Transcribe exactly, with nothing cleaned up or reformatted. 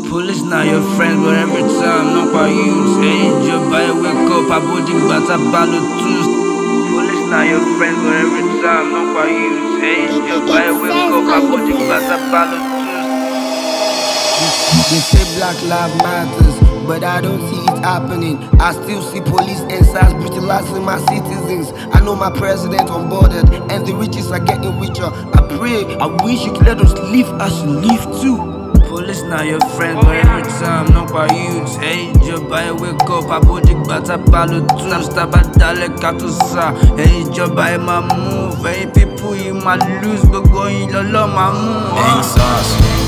Police now your friend, but every time no pa use. Hey, ìjọba ẹ wake up, abódìgbà tá bá ló twist. Police now your friend, but every time no pa use. Hey, ìjọba ẹ wake up, abódìgbà tá bá ló twist. They say Black Lives Matters, but I don't see it happening. I still see police and S A R S brutalizing my citizens. I know my president unbothered, and the riches are getting richer. I pray, I wish you could let us live as you live too. Police now your friend, but every time no pa use. Hey, ìjọba ẹ wake up, abódìgbà tá bá ló twist. Tábà dalẹ̀ ká tó sá. Hey, ìjọba ẹ máa move. Hey, people yìí máa lose. Gbogbo yín lọ́lọ́ máa mú. Ain't sauce.